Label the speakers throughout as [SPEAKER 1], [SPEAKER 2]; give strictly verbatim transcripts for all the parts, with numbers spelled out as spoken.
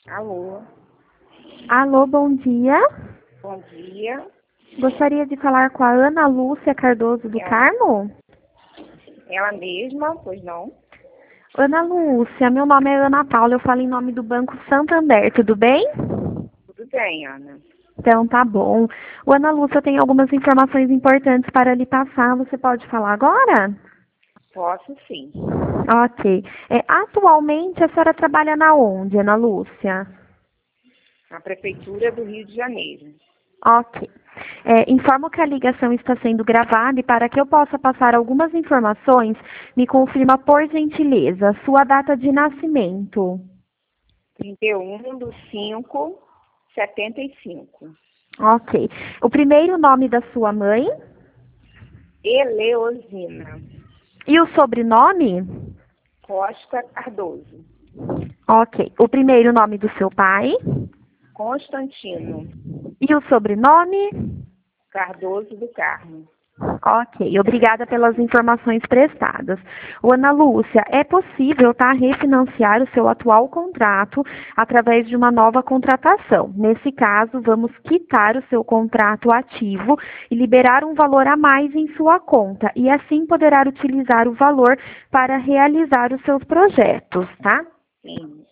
[SPEAKER 1] Alô,
[SPEAKER 2] Alô, bom dia.
[SPEAKER 1] bom dia.
[SPEAKER 2] Gostaria de falar com a Ana Lúcia Cardoso do
[SPEAKER 1] É
[SPEAKER 2] Carmo?
[SPEAKER 1] ela mesma, pois não?
[SPEAKER 2] Ana Lúcia, meu nome é Ana Paula, eu falo em nome do Banco Santander, tudo bem?
[SPEAKER 1] Tudo bem, Ana.
[SPEAKER 2] Então tá bom. Ô, Ana Lúcia, eu tenho algumas informações importantes para lhe passar, você pode falar agora?
[SPEAKER 1] Posso sim.
[SPEAKER 2] Ok. É, atualmente a senhora trabalha na onde, Ana Lúcia?
[SPEAKER 1] Na Prefeitura do Rio de Janeiro.
[SPEAKER 2] Ok. É, informo que a ligação está sendo gravada e para que eu possa passar algumas informações, me confirma por gentileza sua data de nascimento.
[SPEAKER 1] trinta e um de cinco de setenta e cinco.
[SPEAKER 2] Ok. O primeiro nome da sua mãe
[SPEAKER 1] Eleosina
[SPEAKER 2] e o sobrenome?
[SPEAKER 1] Costa Cardoso.
[SPEAKER 2] Ok. O primeiro nome do seu pai
[SPEAKER 1] Constantino
[SPEAKER 2] e o sobrenome?
[SPEAKER 1] Cardoso do Carmo.
[SPEAKER 2] Ok, obrigada pelas informações prestadas. Ô, Ana Lúcia, é possível, tá, refinanciar o seu atual contrato através de uma nova contratação. Nesse caso, vamos quitar o seu contrato ativo e liberar um valor a mais em sua conta, e assim poderá utilizar o valor para realizar os seus projetos, tá?
[SPEAKER 1] Sim.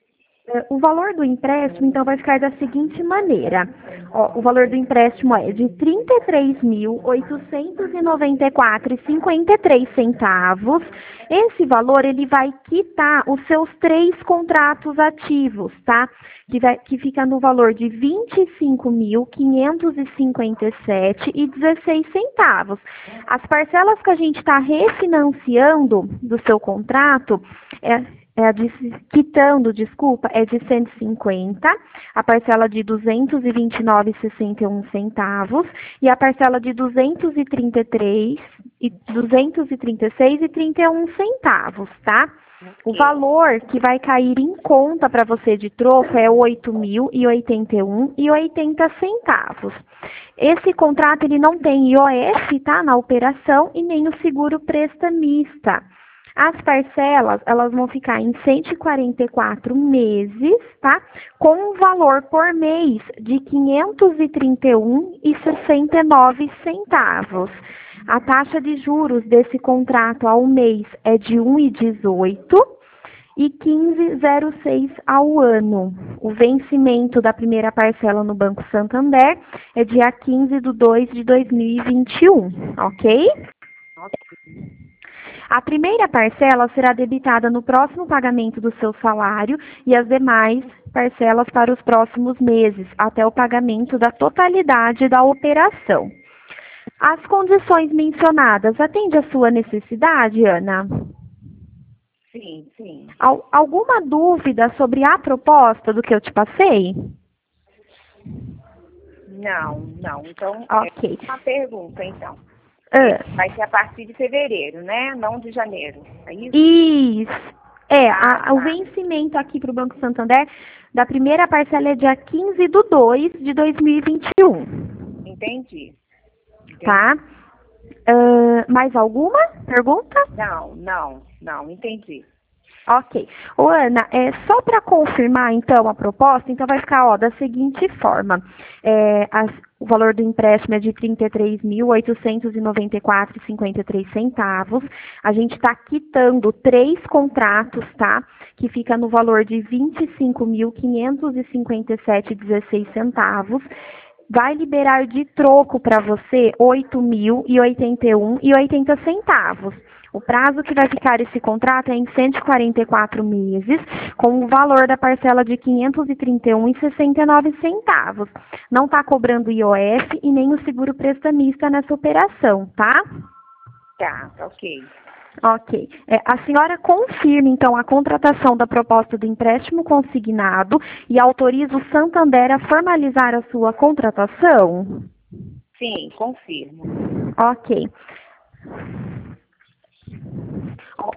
[SPEAKER 2] O valor do empréstimo, então, vai ficar da seguinte maneira. Ó, o valor do empréstimo é de trinta e três mil, oitocentos e noventa e quatro reais e cinquenta e três centavos. Esse valor, ele vai quitar os seus três contratos ativos, tá? Que, vai, que fica no valor de vinte e cinco mil, quinhentos e cinquenta e sete reais e dezesseis centavos. As parcelas que a gente está refinanciando do seu contrato, é é a de, quitando, desculpa, é de cento e cinquenta, a parcela de duzentos e vinte e nove reais e sessenta e um centavos e a parcela de duzentos e trinta e três e duzentos e trinta e seis reais e trinta e um centavos, tá? O
[SPEAKER 1] Ok.
[SPEAKER 2] valor que vai cair em conta para você de troco é oito mil e oitenta e um reais e oitenta centavos. Esse contrato ele não tem I O F, tá, na operação e nem o seguro prestamista. As parcelas, elas vão ficar em cento e quarenta e quatro meses, tá? Com um valor por mês de quinhentos e trinta e um reais e sessenta e nove centavos. A taxa de juros desse contrato ao mês é de um vírgula dezoito e quinze vírgula zero seis ao ano. O vencimento da primeira parcela no Banco Santander é dia quinze de dois de dois mil e vinte e um, ok?
[SPEAKER 1] Ok.
[SPEAKER 2] A primeira parcela será debitada no próximo pagamento do seu salário e as demais parcelas para os próximos meses, até o pagamento da totalidade da operação. As condições mencionadas atendem à sua necessidade, Ana?
[SPEAKER 1] Sim, sim.
[SPEAKER 2] Al- alguma dúvida sobre a proposta do que eu te passei?
[SPEAKER 1] Não, não. Então, é
[SPEAKER 2] Ok.
[SPEAKER 1] uma pergunta, então. É,
[SPEAKER 2] Ah,
[SPEAKER 1] vai ser a partir de fevereiro, né? Não de janeiro. É isso?
[SPEAKER 2] isso. É,
[SPEAKER 1] Ah,
[SPEAKER 2] a- o
[SPEAKER 1] tá.
[SPEAKER 2] vencimento aqui para o Banco Santander da primeira parcela é dia quinze de dois de dois mil e vinte e um,
[SPEAKER 1] Entendi. Entendi.
[SPEAKER 2] tá? Ah, mais alguma pergunta?
[SPEAKER 1] Não, não, não, entendi.
[SPEAKER 2] Ok. Ô, Ana, é, só para confirmar, então, a proposta, então vai ficar, ó, da seguinte forma. É, as- o valor do empréstimo é de trinta e três mil, oitocentos e noventa e quatro reais e cinquenta e três centavos. A gente está quitando três contratos, tá? Que fica no valor de vinte e cinco mil, quinhentos e cinquenta e sete reais e dezesseis centavos. Vai liberar de troco para você oito mil e oitenta e um reais e oitenta centavos. O prazo que vai ficar esse contrato é em cento e quarenta e quatro meses, com o valor da parcela de quinhentos e trinta e um reais e sessenta e nove centavos. Não está cobrando I O F e nem o seguro prestamista nessa operação, tá?
[SPEAKER 1] Tá, tá ok.
[SPEAKER 2] Ok. É, a senhora confirma, então, a contratação da proposta do empréstimo consignado e autoriza o Santander a formalizar a sua contratação?
[SPEAKER 1] Sim, confirmo.
[SPEAKER 2] Ok.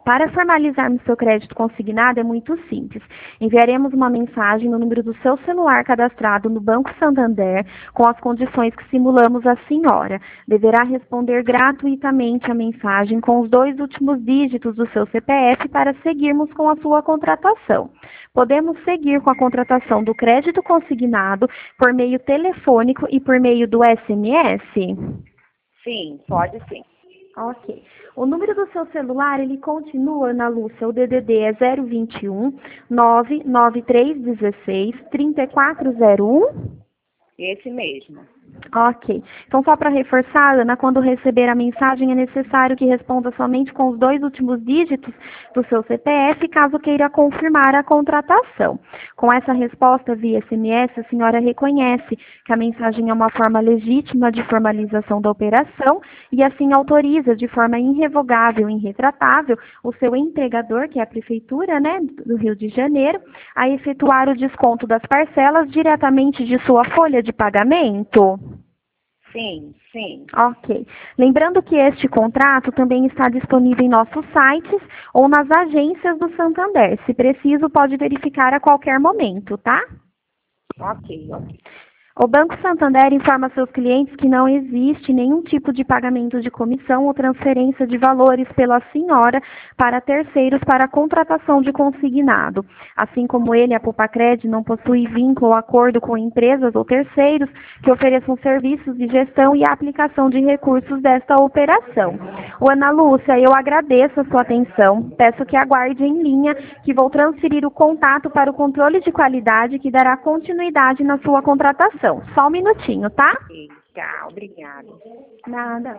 [SPEAKER 2] para formalizarmos seu crédito consignado é muito simples. Enviaremos uma mensagem no número do seu celular cadastrado no Banco Santander com as condições que simulamos à senhora. Deverá responder gratuitamente a mensagem com os dois últimos dígitos do seu C P F para seguirmos com a sua contratação. Podemos seguir com a contratação do crédito consignado por meio telefônico e por meio do S M S?
[SPEAKER 1] Sim, pode sim.
[SPEAKER 2] Ok. O número do seu celular, ele continua, Ana Lúcia, o D D D é zero vinte e um, nove nove três um seis, três quatro zero um?
[SPEAKER 1] Esse mesmo.
[SPEAKER 2] Ok. Então, só para reforçar, Ana, quando receber a mensagem, é necessário que responda somente com os dois últimos dígitos do seu C P F, caso queira confirmar a contratação. Com essa resposta via S M S, a senhora reconhece que a mensagem é uma forma legítima de formalização da operação e, assim, autoriza de forma irrevogável e irretratável o seu empregador, que é a Prefeitura, né, do Rio de Janeiro, a efetuar o desconto das parcelas diretamente de sua folha de pagamento?
[SPEAKER 1] Sim, sim.
[SPEAKER 2] Ok. Lembrando que este contrato também está disponível em nossos sites ou nas agências do Santander. Se preciso, pode verificar a qualquer momento, tá?
[SPEAKER 1] Ok, ok.
[SPEAKER 2] O Banco Santander informa seus clientes que não existe nenhum tipo de pagamento de comissão ou transferência de valores pela senhora para terceiros para a contratação de consignado. Assim como ele, a Poupa-Cred não possui vínculo ou acordo com empresas ou terceiros que ofereçam serviços de gestão e aplicação de recursos desta operação. O Ana Lúcia, eu agradeço a sua atenção. Peço que aguarde em linha que vou transferir o contato para o controle de qualidade que dará continuidade na sua contratação. Só um minutinho, tá?
[SPEAKER 1] Ok, tá, obrigada.
[SPEAKER 2] Nada.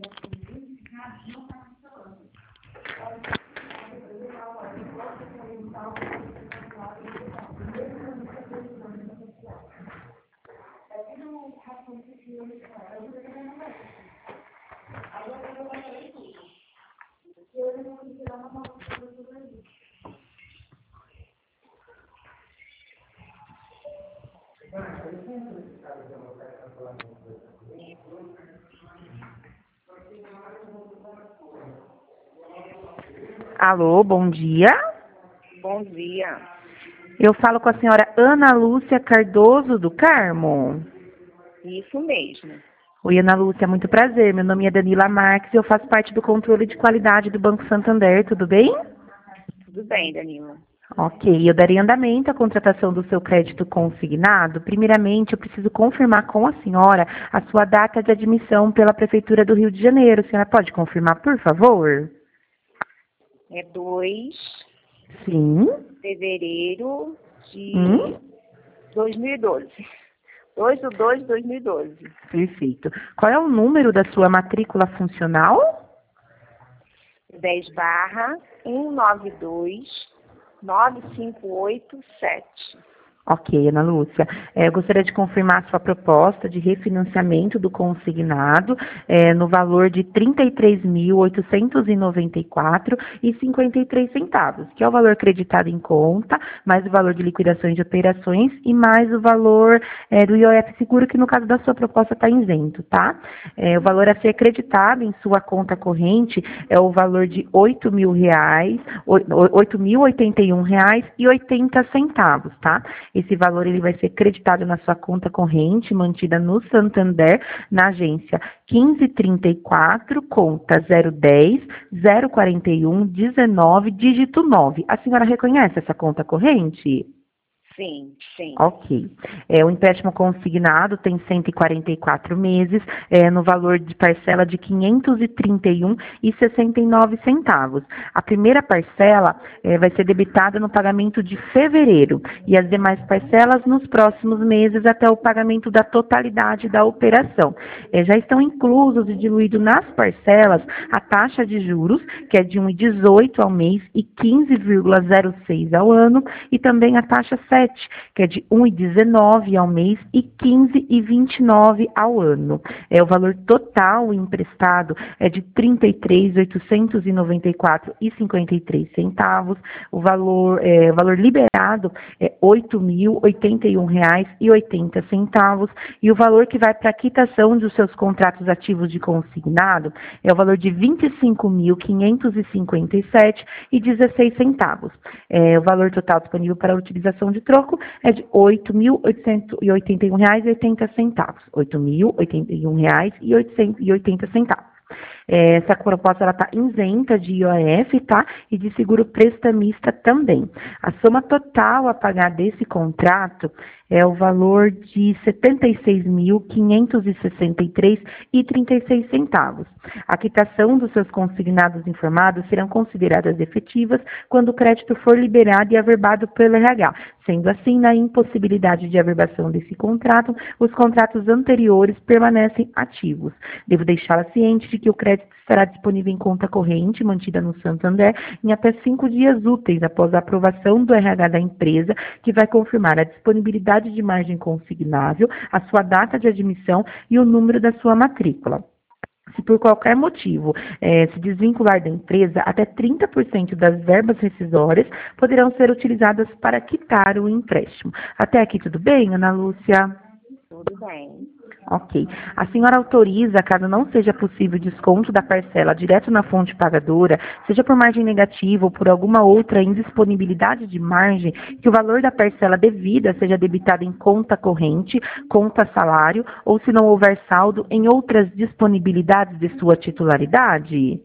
[SPEAKER 3] Alô, bom dia.
[SPEAKER 1] Bom dia.
[SPEAKER 3] Eu falo com a senhora Ana Lúcia Cardoso do Carmo.
[SPEAKER 1] Isso mesmo.
[SPEAKER 3] Oi, Ana Lúcia, muito prazer. Meu nome é Danila Marques e eu faço parte do controle de qualidade do Banco Santander, tudo bem?
[SPEAKER 1] Tudo bem, Danila.
[SPEAKER 3] Ok, eu darei andamento à contratação do seu crédito consignado. Primeiramente, eu preciso confirmar com a senhora a sua data de admissão pela Prefeitura do Rio de Janeiro. A senhora pode confirmar, por favor?
[SPEAKER 1] É dois
[SPEAKER 3] Sim.
[SPEAKER 1] de fevereiro de
[SPEAKER 3] Hum?
[SPEAKER 1] dois mil e doze. dois de dois de dois mil e doze.
[SPEAKER 3] Perfeito. Qual é o número da sua matrícula funcional?
[SPEAKER 1] dez barra um nove dois nove cinco oito sete.
[SPEAKER 3] Ok, Ana Lúcia. É, eu gostaria de confirmar a sua proposta de refinanciamento do consignado é, no valor de trinta e três mil oitocentos e noventa e quatro reais e cinquenta e três centavos, que é o valor creditado em conta, mais o valor de liquidações de operações e mais o valor é, do I O F seguro, que no caso da sua proposta está isento, tá? É, o valor a ser creditado em sua conta corrente é o valor de oito mil reais, oito mil e oitenta e um reais e oitenta centavos, tá? Esse valor ele vai ser creditado na sua conta corrente, mantida no Santander, na agência quinze trinta e quatro, conta zero dez, zero quarenta e um, dezenove, dígito nove. A senhora reconhece essa conta corrente?
[SPEAKER 1] Sim, sim.
[SPEAKER 3] Ok. É, o empréstimo consignado tem cento e quarenta e quatro meses, é, no valor de parcela de quinhentos e trinta e um reais e sessenta e nove centavos. A primeira parcela é, vai ser debitada no pagamento de fevereiro e as demais parcelas nos próximos meses até o pagamento da totalidade da operação. É, já estão inclusos e diluídos nas parcelas a taxa de juros, que é de um vírgula dezoito ao mês e quinze vírgula zero seis ao ano, e também a taxa sete sete, que é de um real e dezenove centavos ao mês e quinze reais e vinte e nove centavos ao ano. É, o valor total emprestado é de trinta e três mil oitocentos e noventa e quatro reais e cinquenta e três centavos. O valor, é, o valor liberado é oito mil oitenta e um reais e oitenta centavos. E o valor que vai para a quitação dos seus contratos ativos de consignado é o valor de vinte e cinco mil quinhentos e cinquenta e sete reais e dezesseis centavos. É, o valor total disponível para a utilização de troco é de oito mil oitocentos e oitenta e um reais e oitenta centavos. oito mil oitenta e um reais e oitenta centavos. É, essa proposta está isenta de I O F, tá? E de seguro prestamista também. A soma total a pagar desse contrato é o valor de setenta e seis mil quinhentos e sessenta e três reais e trinta e seis centavos. A quitação dos seus consignados informados serão consideradas efetivas quando o crédito for liberado e averbado pelo R H. Sendo assim, na impossibilidade de averbação desse contrato, os contratos anteriores permanecem ativos. Devo deixá-la ciente de que o crédito estará disponível em conta corrente mantida no Santander em até cinco dias úteis após a aprovação do R H da empresa, que vai confirmar a disponibilidade de margem consignável, a sua data de admissão e o número da sua matrícula. Se por qualquer motivo eh, se desvincular da empresa, até trinta por cento das verbas rescisórias poderão ser utilizadas para quitar o empréstimo. Até aqui tudo bem, Ana Lúcia?
[SPEAKER 1] Tudo bem.
[SPEAKER 3] Ok. A senhora autoriza, caso não seja possível desconto da parcela direto na fonte pagadora, seja por margem negativa ou por alguma outra indisponibilidade de margem, que o valor da parcela devida seja debitado em conta corrente, conta salário, ou se não houver saldo, em outras disponibilidades de sua titularidade?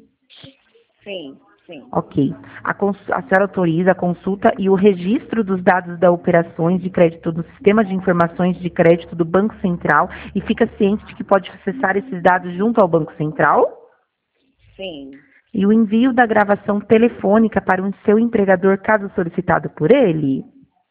[SPEAKER 1] Sim, sim.
[SPEAKER 3] Ok. A, cons- a senhora autoriza a consulta e o registro dos dados das operações de crédito do Sistema de Informações de Crédito do Banco Central e fica ciente de que pode acessar esses dados junto ao Banco Central?
[SPEAKER 1] Sim,
[SPEAKER 3] E o envio da gravação telefônica para o seu empregador, caso solicitado por ele?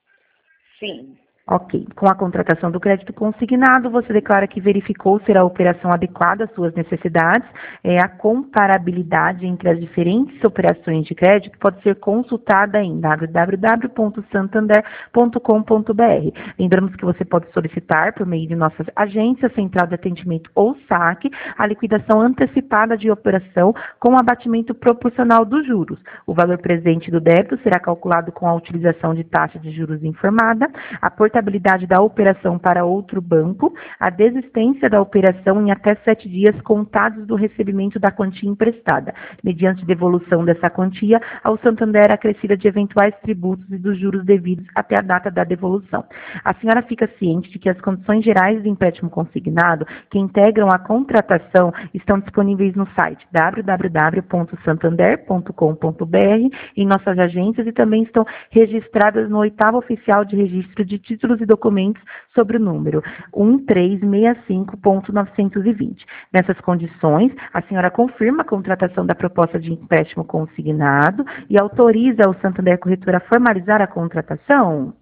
[SPEAKER 1] sim.
[SPEAKER 3] Ok. Com a contratação do crédito consignado, você declara que verificou ser a operação adequada às suas necessidades. É, a comparabilidade entre as diferentes operações de crédito pode ser consultada em w w w ponto santander ponto com ponto b r. Lembramos que você pode solicitar, por meio de nossas agências, Central de Atendimento ou saque, a liquidação antecipada de operação com abatimento proporcional dos juros. O valor presente do débito será calculado com a utilização de taxa de juros informada, a portabilidade da operação para outro banco, a desistência da operação em até sete dias contados do recebimento da quantia emprestada, mediante devolução dessa quantia ao Santander acrescida de eventuais tributos e dos juros devidos até a data da devolução. A senhora fica ciente de que as condições gerais do empréstimo consignado que integram a contratação estão disponíveis no site w w w ponto santander ponto com ponto b r, em nossas agências, e também estão registradas no oitavo oficial de registro de títulos e documentos sobre o número um três seis cinco ponto novecentos e vinte. Nessas condições, a senhora confirma a contratação da proposta de empréstimo consignado e autoriza o Santander Corretora a formalizar a contratação?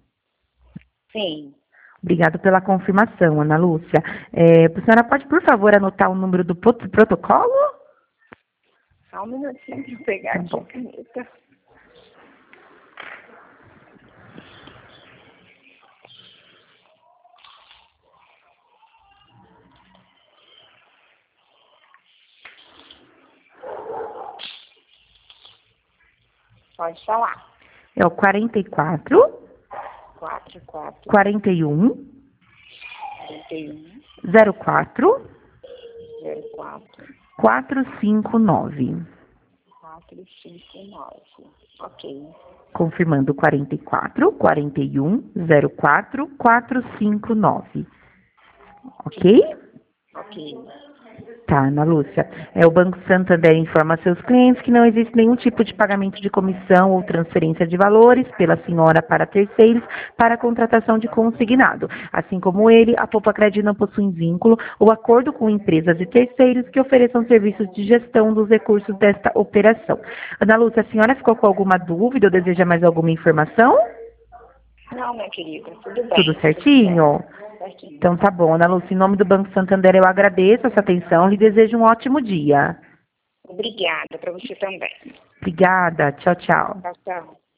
[SPEAKER 1] Sim.
[SPEAKER 3] Obrigado pela confirmação, Ana Lúcia. É, a senhora pode, por favor, anotar o número do pot- protocolo?
[SPEAKER 1] Só um minutinho para eu pegar
[SPEAKER 3] Tá
[SPEAKER 1] aqui
[SPEAKER 3] bom.
[SPEAKER 1] a caneta. Pode falar.
[SPEAKER 3] É o quarenta e quatro,
[SPEAKER 1] quatro, quatro,
[SPEAKER 3] quarenta e um,
[SPEAKER 1] quarenta e um,
[SPEAKER 3] zero quatro,
[SPEAKER 1] zero quatro,
[SPEAKER 3] quatro cinco nove.
[SPEAKER 1] quatro, cinco, nove. Ok.
[SPEAKER 3] Confirmando, quarenta e quatro, quarenta e um, zero quatro, quatro cinco nove. Ok?
[SPEAKER 1] Ok.
[SPEAKER 3] Tá, Ana Lúcia. É, o Banco Santander informa a seus clientes que não existe nenhum tipo de pagamento de comissão ou transferência de valores pela senhora para terceiros para a contratação de consignado. Assim como ele, a Poupa Crédito não possui vínculo ou acordo com empresas e terceiros que ofereçam serviços de gestão dos recursos desta operação. Ana Lúcia, a senhora ficou com alguma dúvida ou deseja mais alguma informação?
[SPEAKER 1] Não, minha querida, tudo bem.
[SPEAKER 3] Tudo certinho?
[SPEAKER 1] Certinho.
[SPEAKER 3] Então tá bom, Ana Lúcia, em nome do Banco Santander eu agradeço essa atenção e lhe desejo um ótimo dia.
[SPEAKER 1] Obrigada para você também.
[SPEAKER 3] Obrigada, tchau, tchau.
[SPEAKER 1] Tchau, tchau.